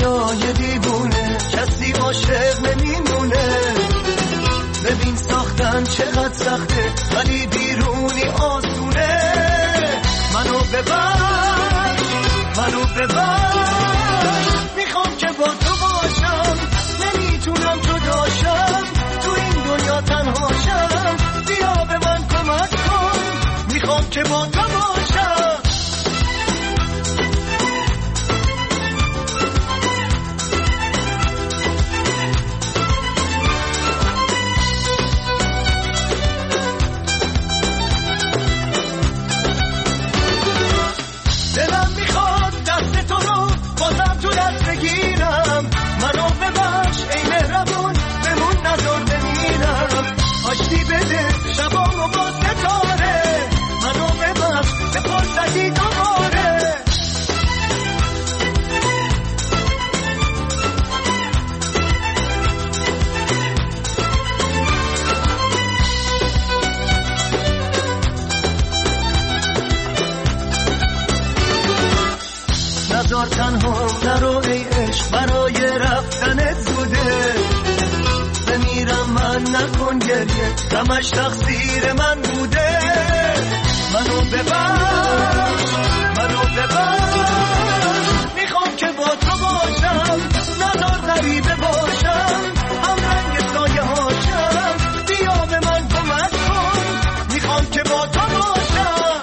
دنیای دیوونه کسی عاشق نمیمونه. ببین ساختن چقدر سخته ولی بیرونی آسونه. منو ببخش میخوام که با تو باشم، نمیتونم جداشم، تو این دنیا تنهاشم. بیا به من کمک کن، میخوام که با تو باشم. دلم میخواد دست تو رو بازم تو دست بگیرم. منو ببخش ای مهربون، بمون نذار بمیرم. آشتی بده شبامو با ستاره، منو ببخش به فرصتی دوباره. نذار تنها نرو ای عشق، برای رفتنت بوده. بمیرم من نکن گریه، غمش تقصیر من بوده. منو ببخش میخوام که با تو باشم، نذار غریبه باشم، هم رنگ سایه هاشم. بیا به من کمک کن، میخوام که با تو باشم.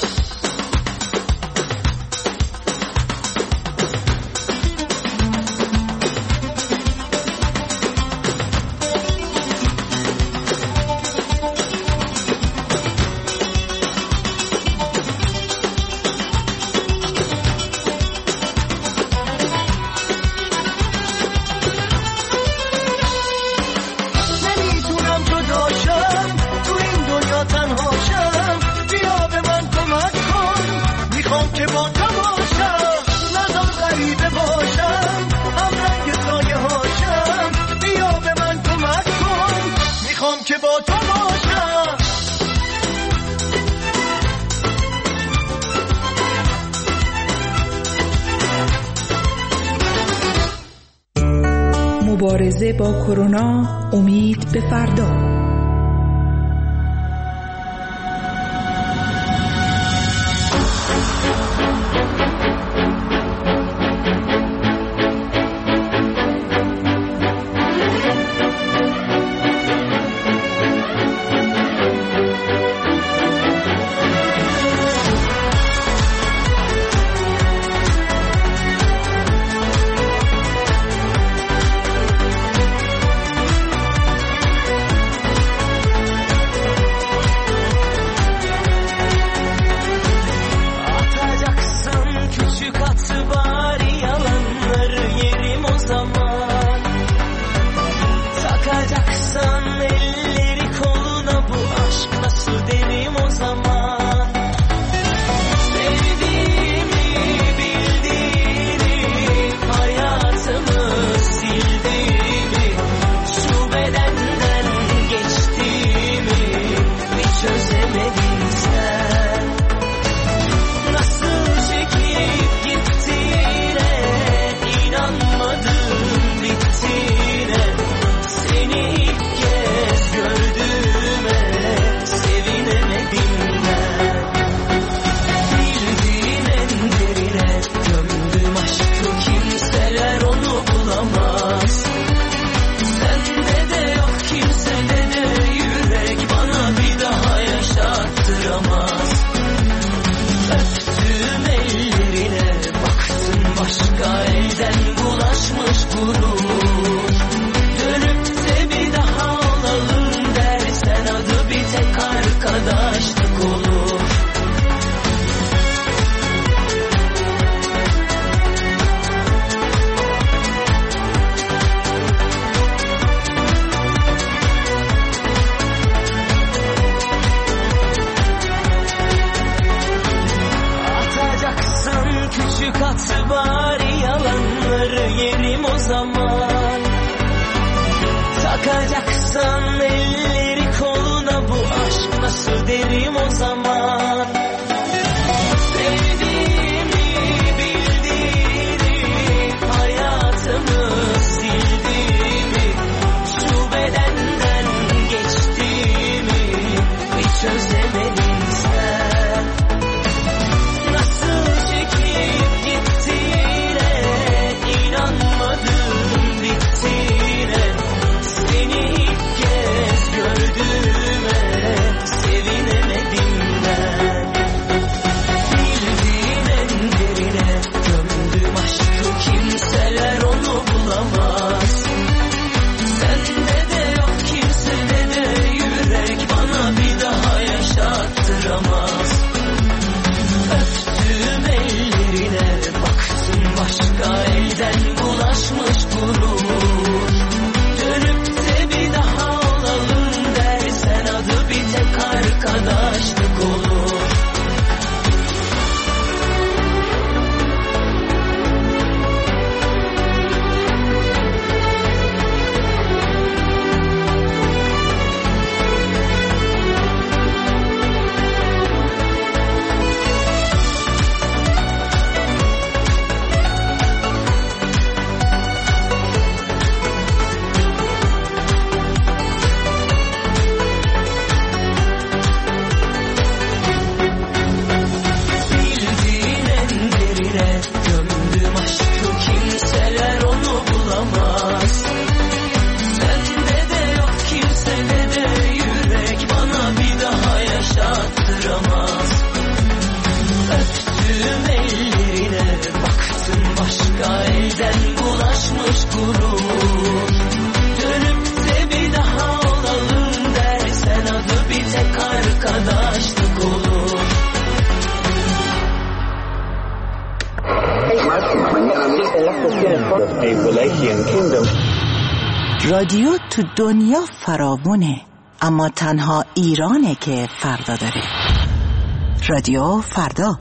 مبارزه با کرونا، امید به فردا. رادیو تو دنیا فراوونه، اما تنها ایرانه که فردا داره. رادیو فردا.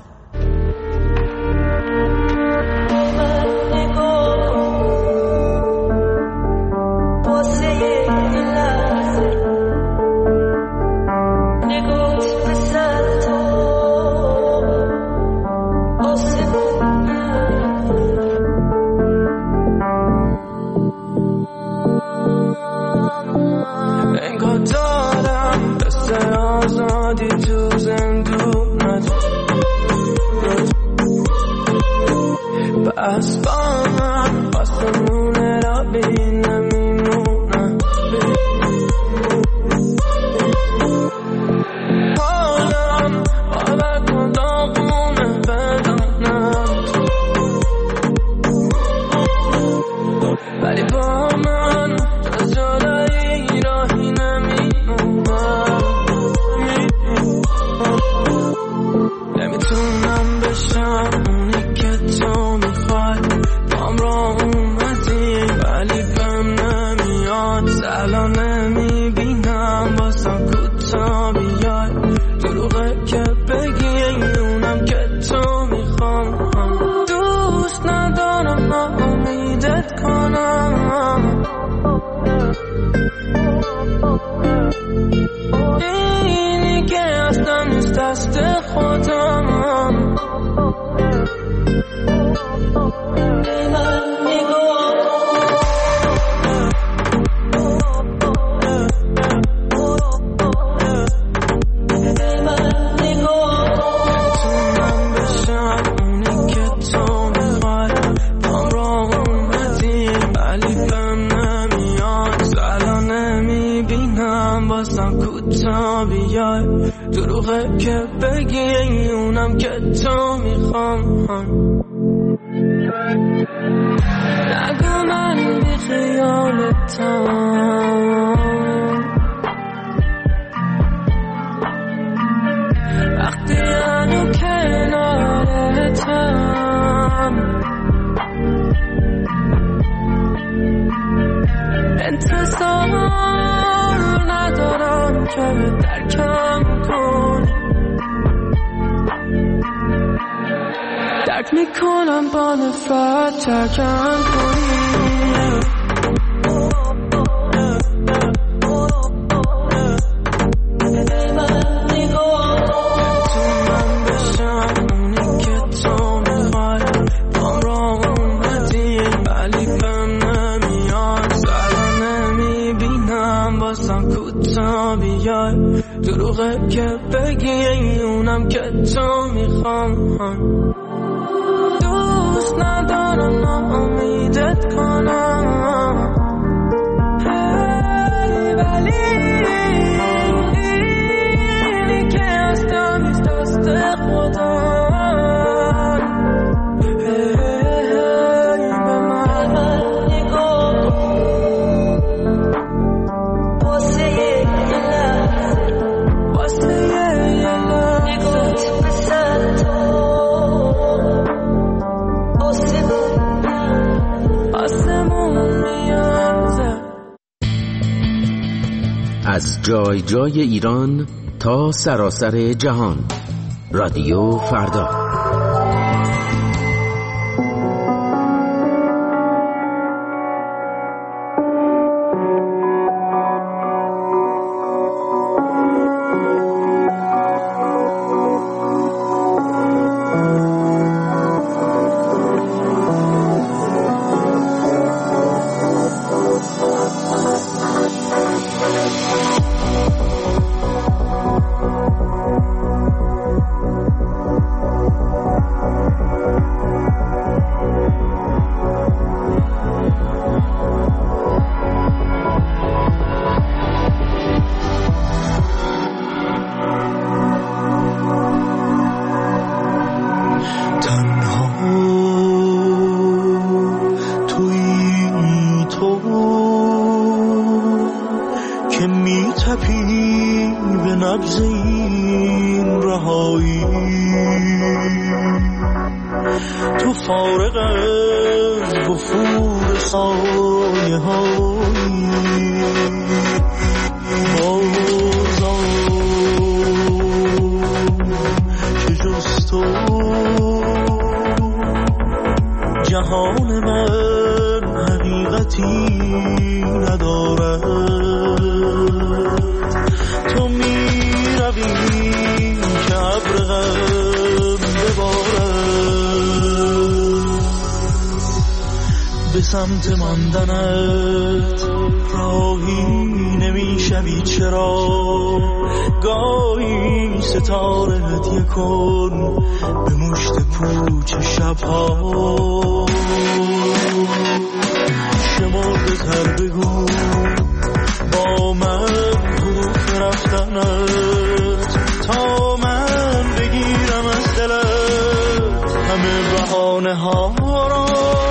دروغه که بگی اونم که تو میخوام. نگو من بی خیالتم، وقتی هنو کنارتم، انتظار ندارم که درکم کنی، درک میکنم با نفرت ترکم کنی. دروغه که بگی اونم که تو میخوام. دوست ندارم ناامیدت کنم، ولی اینی که هستم از دست خودم. از جای جای ایران تا سراسر جهان، رادیو فردا. فارغ از وفور سایه هایی سمت ماندنت راهی نمیشوی چرا گاهی ستاره هدیه کن به مشت پوچ شبها شمرده تر بگو با من حروف رفتنت تا من بگیرم از دلت همه بهانه ها را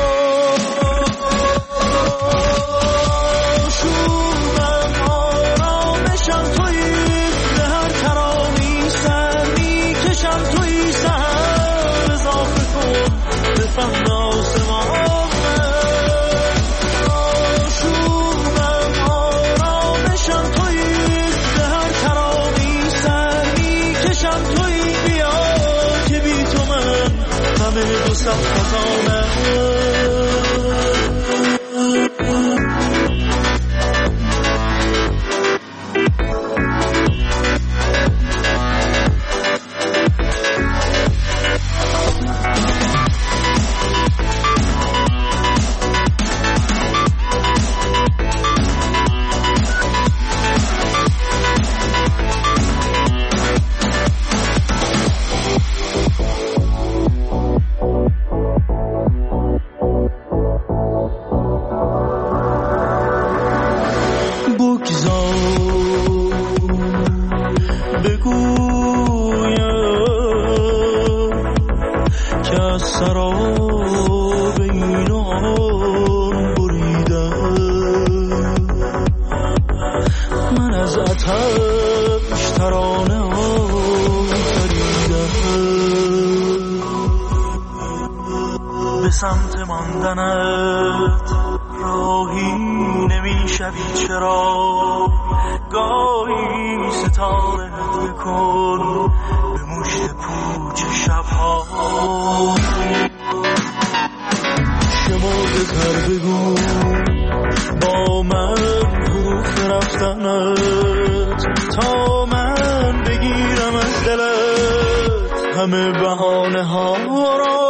سمت ماندنت راهی نمیشوی چرا گاهی ستاره هدیه کن به مشت پوچ شبها شمرده تر بگو با من حروف رفتنت تا من بگیرم از دلت همه بهانه ها را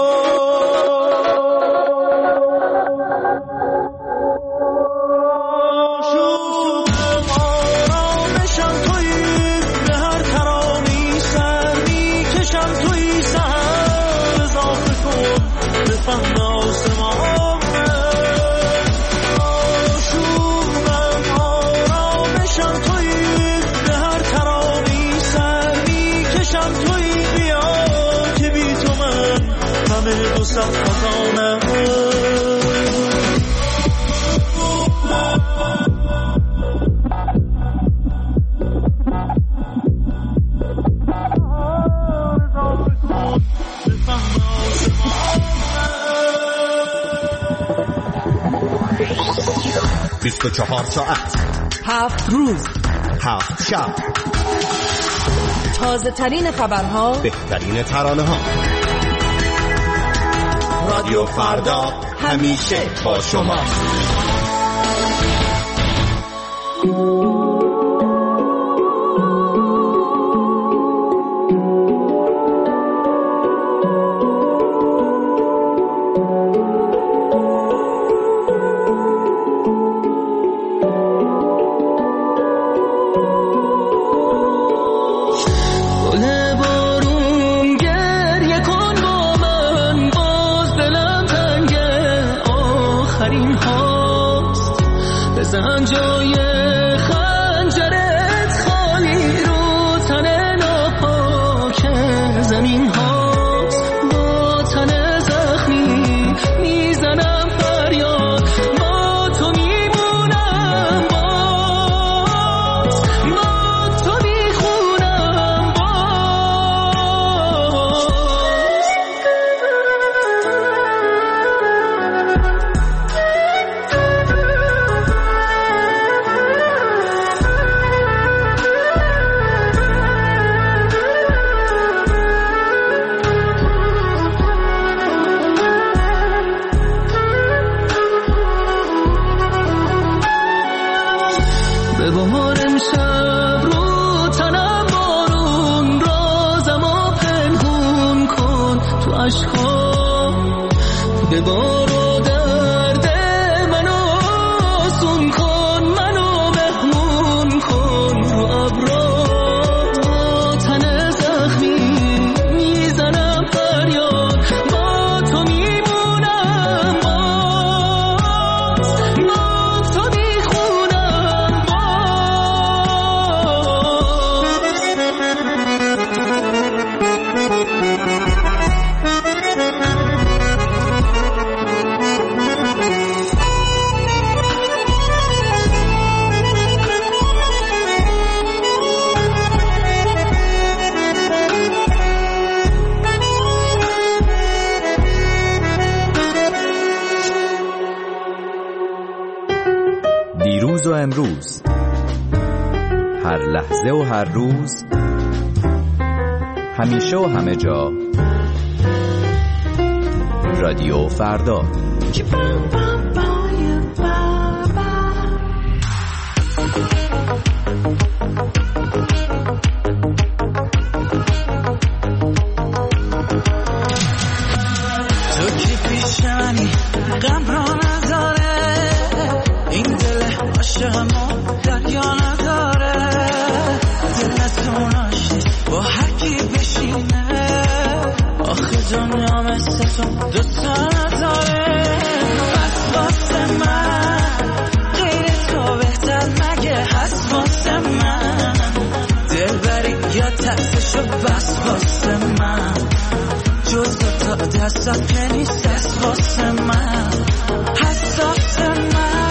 چهار ساعت 7 روز 7 شب تازه ترین خبرها بهترین ترانه ها رادیو فردا همیشه با شما عشقا ببار و درد امروز، هر لحظه و هر روز، همیشه و همه جا، رادیو فردا. تو کی پیش منی غم را نداره، این دل عاشقمو دریا نداره، دلتون عاشق با هر کی بشینه، آخه دنیا مثل تو دوستا نداره. بس واسه من غیر تو بهتر مگه هست واسه من، دل بری یا ترسشو بس واسه من، جز تا دستم که نیست هست واسه من، هست واسه من.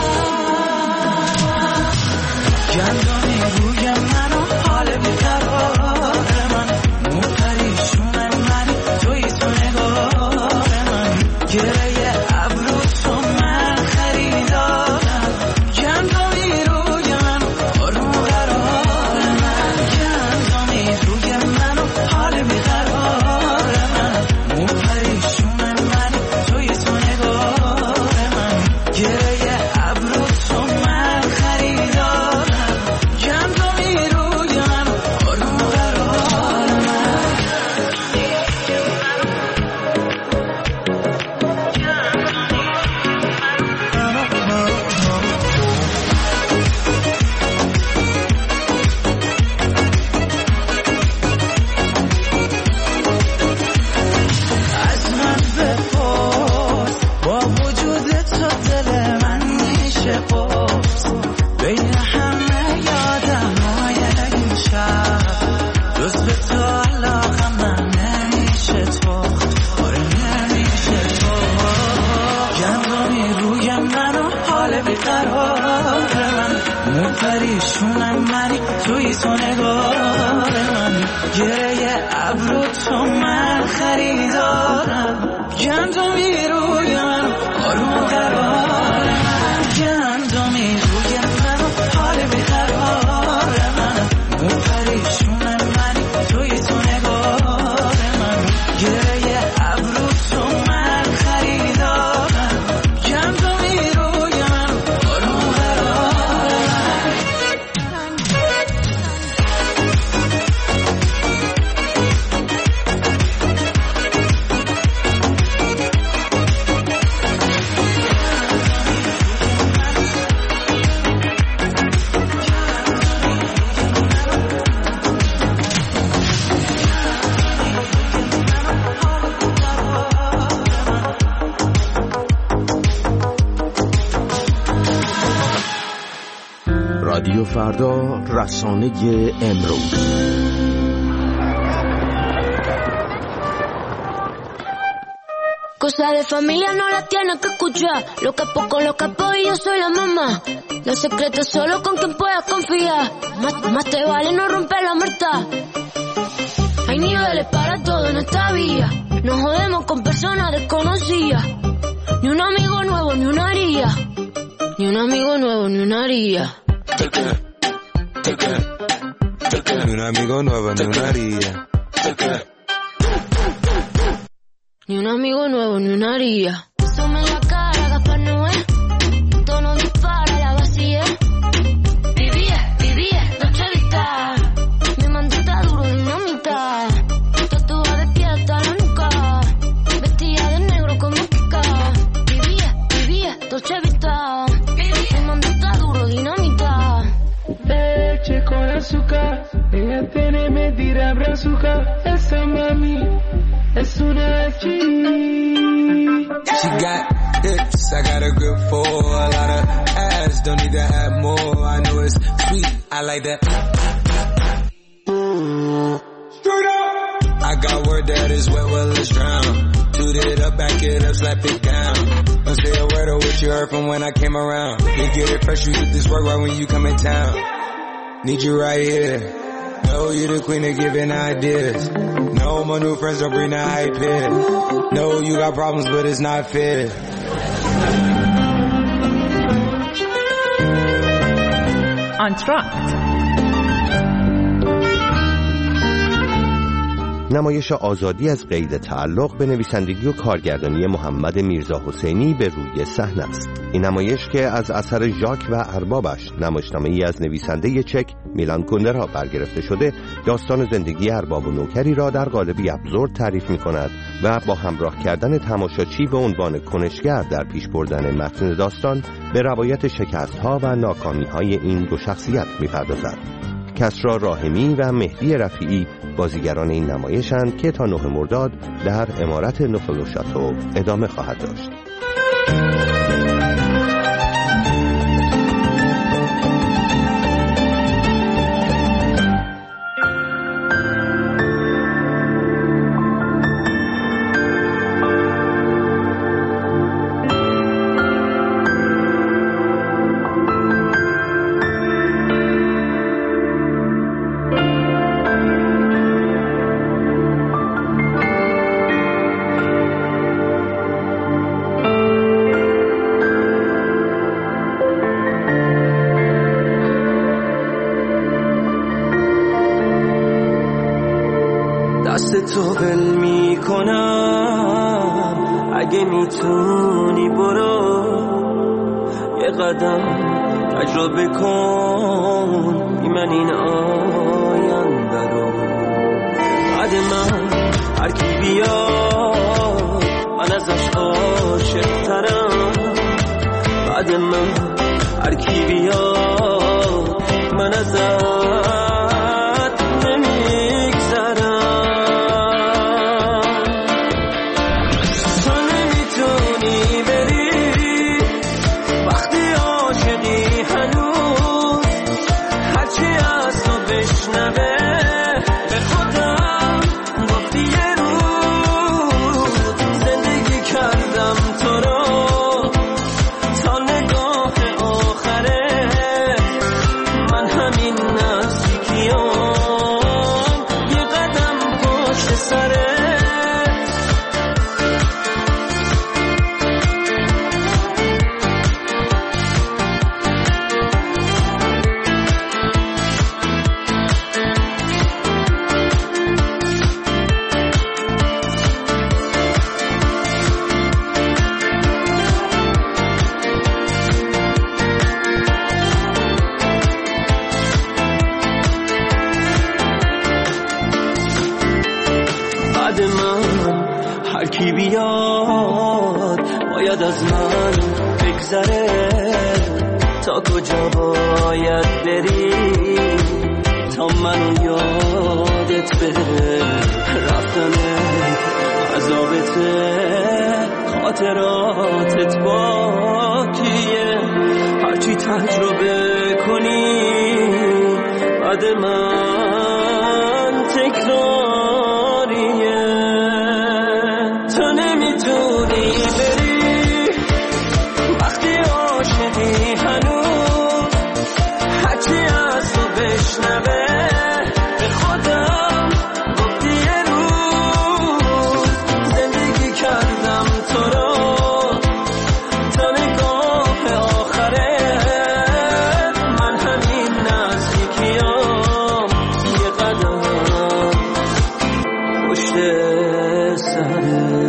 گندمی روی منو حال بیقرار من، مو پریشون منی توی تو نگار من، گره ابرو تو من خریدارم، گندمی روی منو آروم قرار من، گندمی روی منو حال بیقرار من، مو پریشون منی توی تو نگار من، گره ابرو تو من خریدارم، گندمی روی منو آروم قرار من. از من بپرس با وجود تو دل من میشه قرص، بین همه یادمای این شب، جز به تو علاقه من نمیشه تو، آره نمیشه تو. گندمی روی منو حال بیقرار من، مو پریشونم منی توی تو نگار من، گره ابرو تو من خریدارم، گندمی روی منو آروم قرار من، گندمی روی منو حال بیقرار من، مو پریشونم منی توی تو نگار من، گره ابرو تو من خریدارم، گندمی روی منو آروم قرار من. رادیو فردا، رسانه امروز. Cosas de familia no las tienes que escuchar. Lo capo con los capos y yo soy la mamá. Los secretos solo con quien puedas confiar. Más te vale no romper la muerta. Hay niveles para todo en esta vía. Nos jodemos con personas desconocidas. Ni un amigo nuevo ni una haría. Ni un amigo nuevo ni una haría. Ni un amigo nuevo ni una haría. Ni un amigo nuevo ni una haría. Asome en la cara, Gaspar Noé. Tono dispara, la vacía. Vivía, noche vista. Mi mandita duro, dinamita. Tatuada de pie hasta la nuca. Vestida de negro como Kika. Vivía, noche vista. Mi mandita duro, dinamita. Leche con azúcar. Ella tiene medida brazuca. Esa mami es una G. She got hips, I got a grip for a lot of ass. Don't need to have more. I know it's sweet, I like that. Straight up. I got word that is wet, well let's drown. Toot it up, back it up, slap it down. Don't say a word of what you heard from when I came around. You get it fresh, you get this work right when you come in town. Need you right here. Know you the queen of giving ideas. No, my new friends don't bring the hype here. Know you got problems, but it's not fair. آنتراکت. نمایش آزادی از قید تعلق به نویسندگی و کارگردانی محمد میرزا حسینی به روی صحنه است. این نمایش که از اثر ژاک و اربابش، نمایشنامه‌ای از نویسنده چک میلان کوندرا برگرفته شده، داستان زندگی ارباب و نوکری را در قالبی ابزورد تعریف می‌کند و با همراه کردن تماشاچی به عنوان کنشگر در پیش بردن متن داستان به روایت شکست‌ها و ناکامی‌های این دو شخصیت می‌پردازد. کسری راحمی و مهدی رفیعی بازیگران این نمایشند که تا 9 مرداد در عمارت نوفل شاتو ادامه خواهد داشت. دست تو بل می کنم، اگه میتونی برو یه قدم تجربه کن، بی من این آینده رو. بعد من هر کی بیاد من ازش عاشق ترم، بعد من هر کی بیاد من ازش باید از من بگذره، تا کجا باید بری تا منو یادت بره. رفتن عذابته، خاطراتت باقیه، هرچی تجربه کنی بعد من تکراریه. تو نمیتونی بری وقتی عاشقی هنوز، هرچی از تو بشنوه به خودم گفتی یه روز زندگی کردم تو رو تا نگاه آخره. من همین نزدیکیام یه قدم پشت سرت.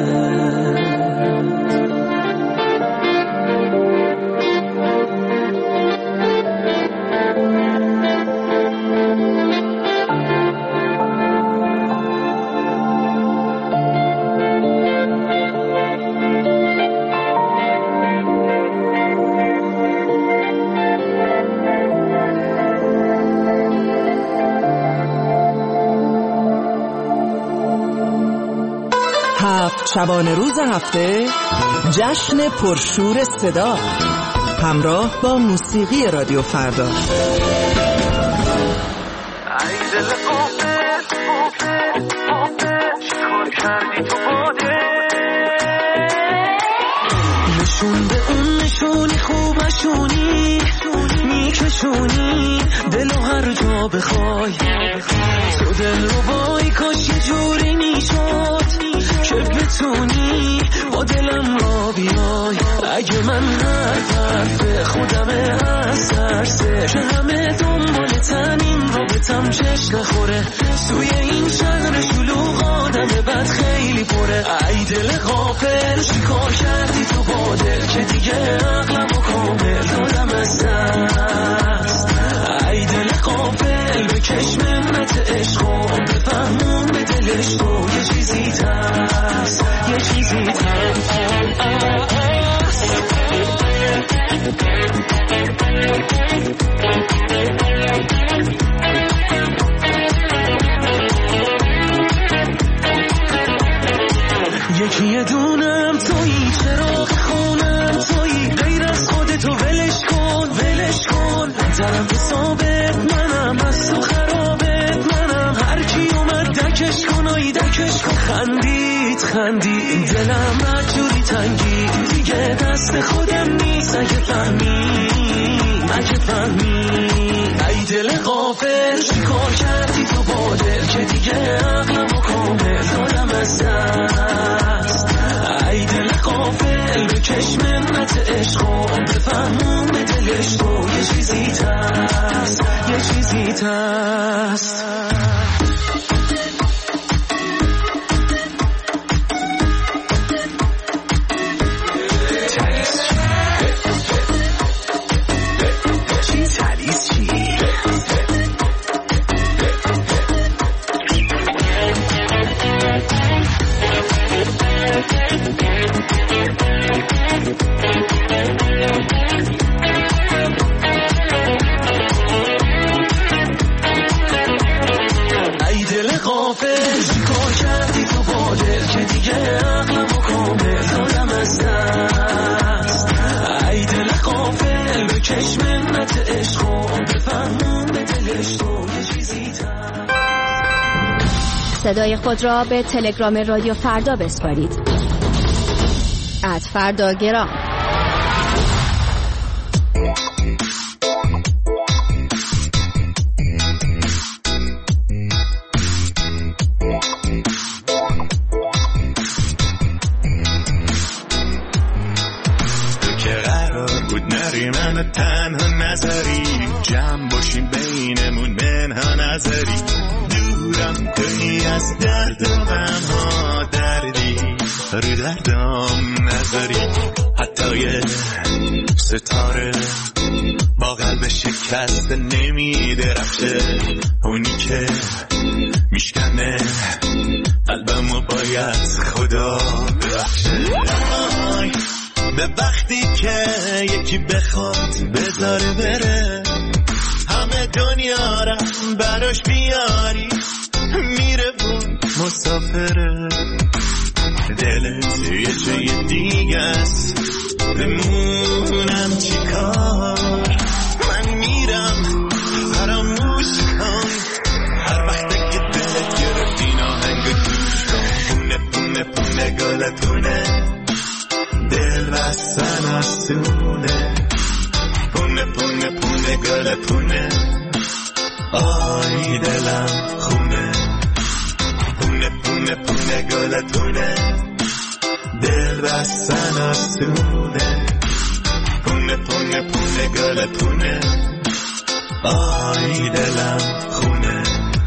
شبانه روز هفته جشن پرشور صدا همراه با موسیقی رادیو فردا. نشون به اون نشونی خوبشونی میکشونی دلو هر جا بخوای، تو دل رو بای کاش یه جوری میشد که بتونی با دلم را بیای. اگه من هر طرف خودم از ترسه که همه دنبالتن این رابطم چش نخوره توی این شهر شلوغ آدم بد خیلی پره ای دل غافل چیکار کردی تو با دل که دیگه عقلم و کامل دادم از دست ای دل غافل بکش منت عشقو بفهمون به دلش تو یه چیزی تست یه چیزی تست یکی دونم تویی چراغ خونم تویی غیر از خودتو ولش کن ولش کن طرف ثابت منم از تو خرابت منم هر کی اومد دکش کن آی دکش کن خندید دلم مجبوری تنگی دیگه دست خودم نیست اگه فهمی ای دل غافل چیکار کردی تو با دل که دیگه عقلم و کامل دادم از دست ای دل غافل بکش منت عشقو بفهمون به دلش تو یه چیزی تست یه چیزی تست صدای خود را به تلگرام رادیو فردا بسپارید. @فرداگرام. من تنها نظری جمع باشیم بینمون منها نظری دورم کنی از درد و غمها دردی رو دردم نظری حتی یه ستاره با قلب شکست نمی درخشه اونی که میشکنه قلبمو باید خدا ببخشه به وقتی که یکی بخواد بذاره بره همه دنیا را براش بیاری میره بود مسافره دلت یه جای دیگه است بمونم چی کار من میرم فراموش کن هر وقت که دلت گرفت این آهنگ دوش کن پونه گلتونه دل بستن آسونه پونه گلتونه آی دلم خونه پونه گلتونه دل بستن آسونه پونه گلتونه آی دلم خونه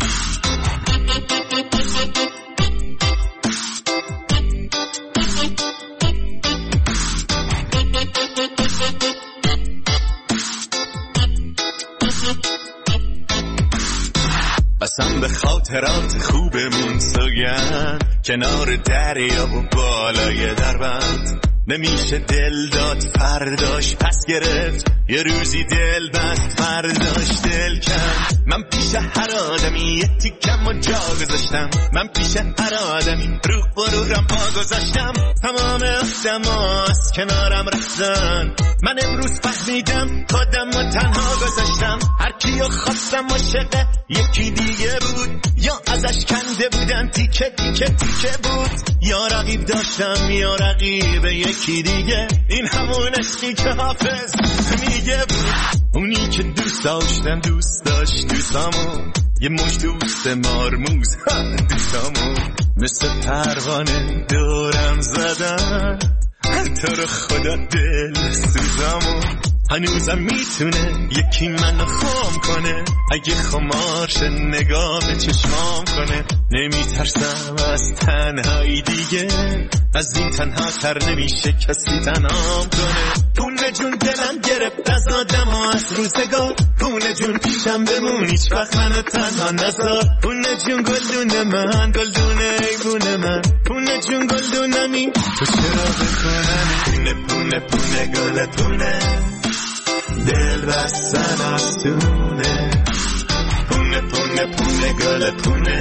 قسم به خاطرات خوبمون سوگند کنار دریا و بالای دربند نمیشه دل داد فرداش پس گرفت یه روزی دل بست فرداش دل کند من پیش هر آدمی یه تیکم و جا گذاشتم من پیش هر آدمی روح برورم پا گذاشتم تمام آدماس کنارم رفتن من امروز فهمیدم خودم و تنها گذاشتم هر کیو خواستم عاشق یکی دیگه بود یا ازش کنده بودن تیکه بود یا رقیب داشتم یا رقیب یکی دیگه این همون عشقی که حافظ میگه بود اونی که دوست داشتم دوست داشت دوستامو یه مش دوست مارموز دوستامو مثل پروانه دورم زدن تو رو خدا دل سوزامو هنوزم میتونه یکی منو خام کنه، اگه خمارش نگاه به چشمام کنه. نمیترسم از تنهایی دیگه، از این تنها تر نمیشه کسی تنهام کنه. پونه جون دلم گرفت از آدم ها از روزگار، پونه جون پیشم بمون هیچ وقت منو تنها نذار. پونه جون گلدون من، گلدون ایبون من، پونه جون گلدونمی تو چرا بکنم. پونه پونه پونه گل پونه، دل بستن از تونه. پونه پونه پونه گل پونه،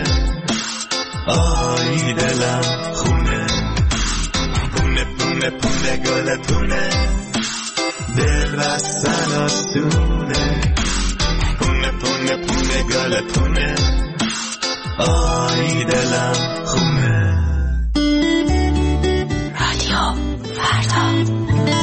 آی دلم خونه. پونه پونه پونه گل پونه، دل بستن از تونه. پونه پونه پونه گل پونه، آی دلم خونه. رادیو فردا.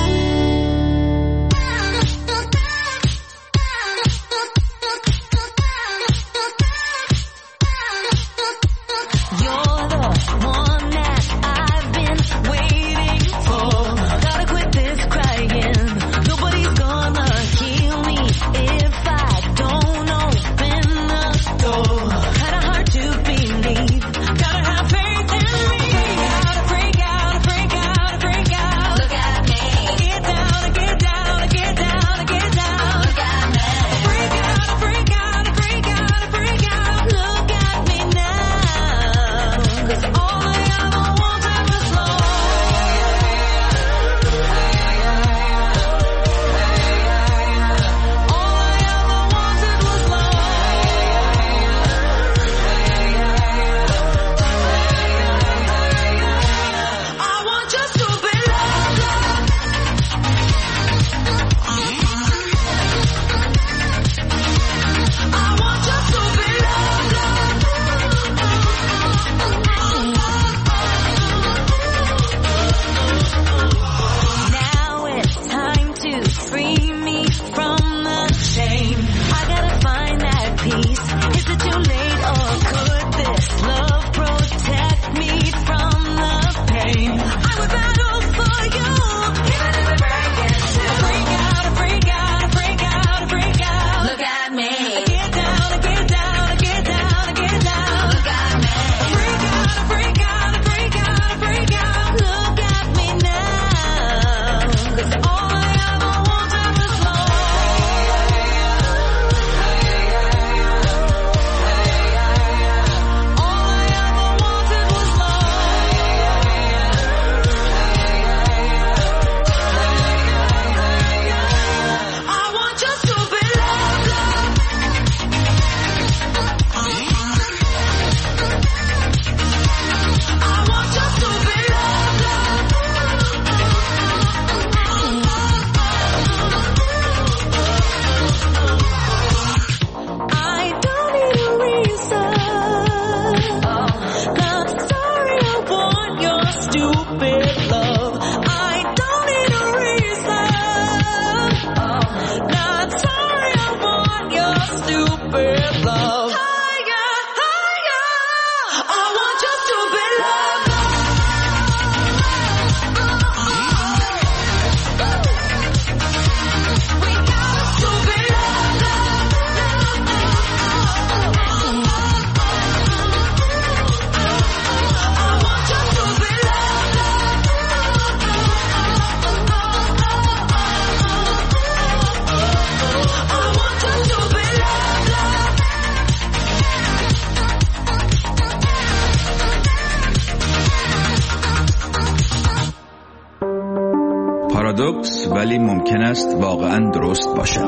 پارادوکس ولی ممکن است واقعا درست باشد.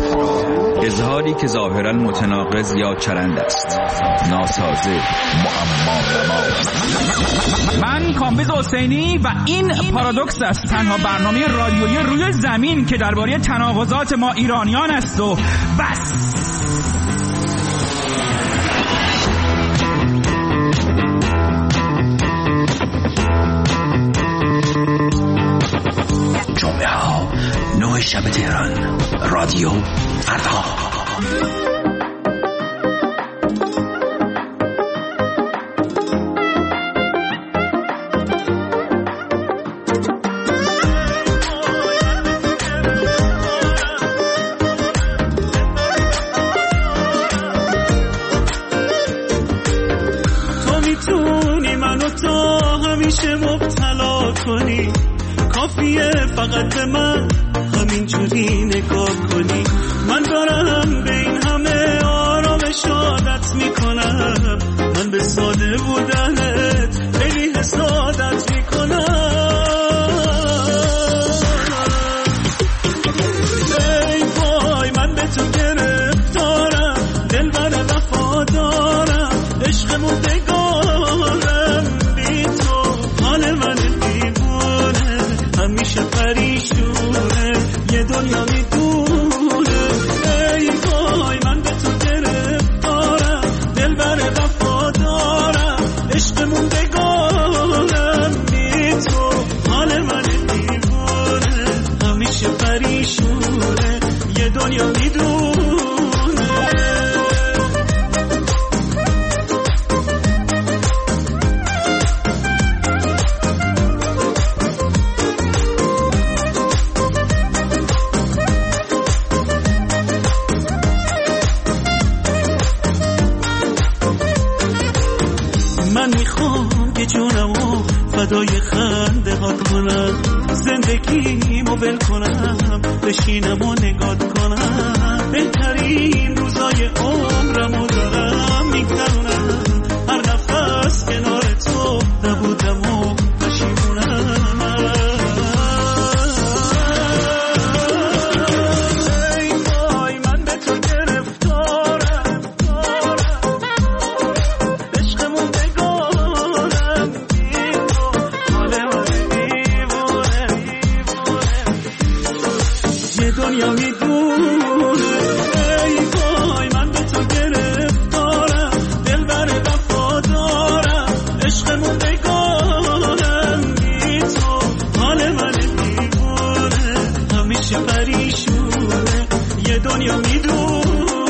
اظهاری که ظاهرا متناقض یا چرند است، ناسازه، معما. من کامبیز حسینی و این پارادوکس است، تنها برنامه رادیویی روی زمین که درباره تناقضات ما ایرانیان است و بس. جمعه ها 9 شب تهران، رادیو فردا. همیشه مبتلا کنی، کافیه فقط به من همینجوری نگاه کنی. من دارم به این همه آرامش عادت میکنم، من به ساده بودنت خیلی حسادت میکنم. ای وای من به تو گرفتارم، دلبر وفادارم، عشق موندگارم، بی تو حال من دیوونه، همیشه پریشونه، یه دنیا میدونه. ای وای من به تو گرفتارم، دلبر وفادارم، عشق موندگارم، بی تو حال من دیوونه، همیشه پریشونه، یه دنیا میدونه. من میخوام که جونمو فدای خنده هات کنم، زندگیمو ول کنم، بشینم و نگات کنم، بهترین روزای عمرمو دارم میگذرونم، هر نفس کنار تو نبودم و پشیمونم. ای وای من به تو گرفتارم، عشقمون بگارم، بی تو حال من دیوونه، یه دنیا میدونه. ای وای من به تو گرفتارم، دلبر وفادارم، عشقمون بگارم، بی تو حال من دیوونه، همیشه پریشونه، یه دنیا میدونه.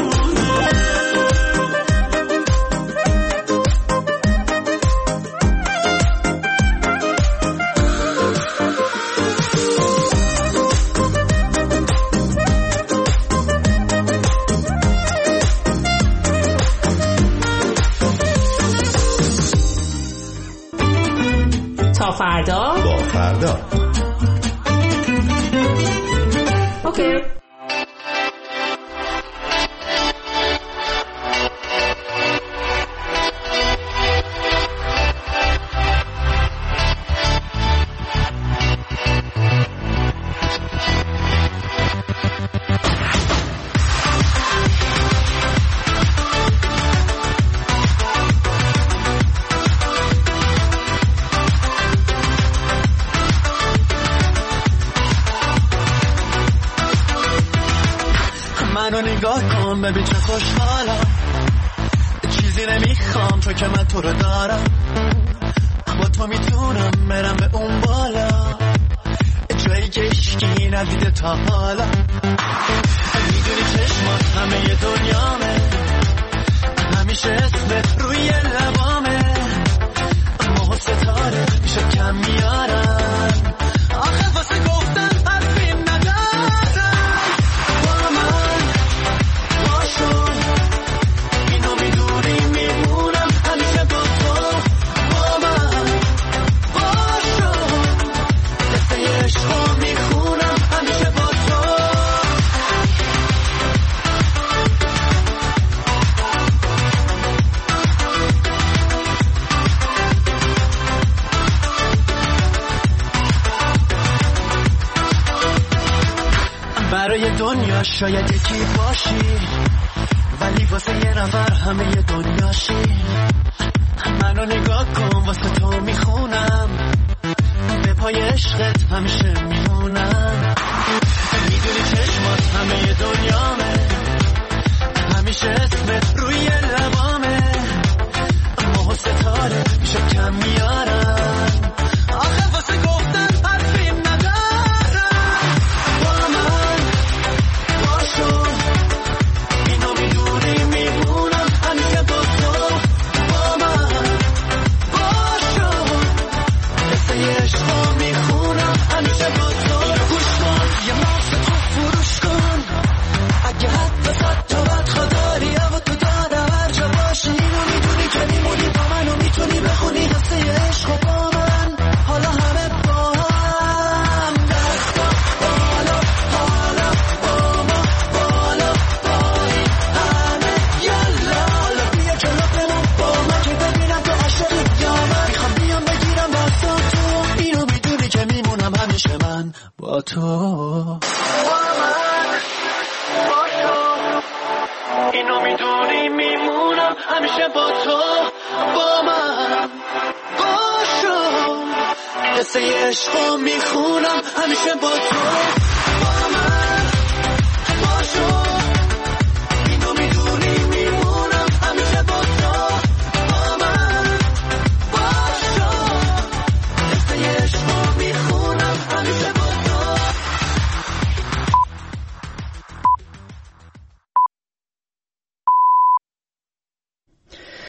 تا فردا با فردا. اوکی. منو نگاه کن ببین چه خوشحالم، چیزی نمیخوام تو که من تو رو دارم، با تو میتونم برم به اون بالا، جایی که عشقی ندیده تا حالا. میدونی چشمات همه دنیامه، همیشه اسمت روی لبامه، ماه و ستاره میشه کم میارن، آخه واسه گفتن حرفی ندارن. با من باشو، اینو میدونی میمونم همیشه با تو. با من باشو، دسته عشقو میخونم همیشه با تو. برای دنیا شاید یکی باشی، ولی واسه یه نفر همه دنیاشی. منو نگاه کن واسه تو میخونم، به پای عشقت همیشه میمونم. میدونی چشمات همه دنیامه، همیشه اسمت روی لبامه، ماه و ستاره میشه کم میارن، آخه واسه گفتن حرفی ندارن. با من باشو، اینو میدونی میمونم همیشه با تو. با من باشو، قصه عشقو میخونم همیشه با تو. گوش کن یه مغز تو فروش کن، اگه حتی صد تا بدخوا داری و تو دادم هر جا تو با من باشو اینو میدونی میمونم همیشه با تو با من باشو قصه عشقو میخونم همیشه با تو